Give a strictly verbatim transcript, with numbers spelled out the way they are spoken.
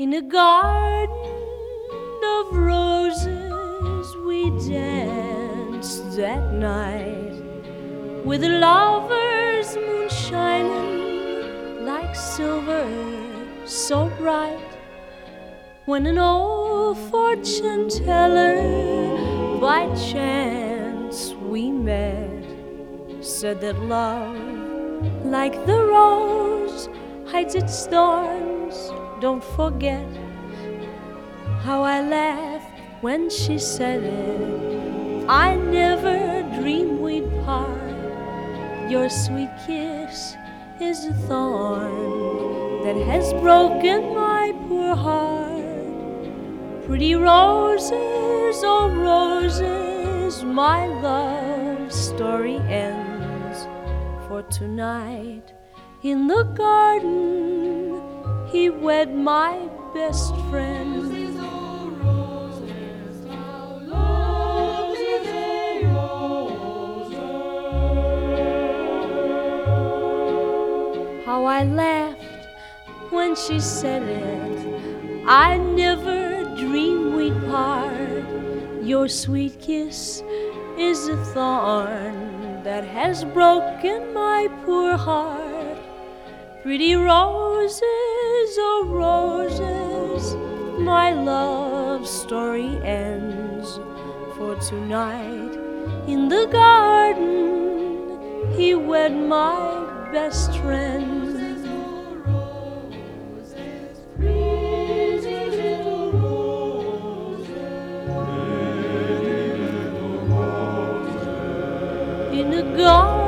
In a garden of roses we danced that night, with the lovers moon shining like silver so bright. When an old fortune teller by chance we met, said that love, like the rose, hides its thorns, don't forget. How I laughed when she said it. I never dreamed we'd part. Your sweet kiss is a thorn that has broken my poor heart. Pretty roses, oh roses, my love story ends. For tonight in the garden he wed my best friend. How I laughed when she said it. I never dreamed we'd part. Your sweet kiss is a thorn that has broken my poor heart. Pretty roses, oh roses, my love story ends. For tonight in the garden he wed my best friend. In a garden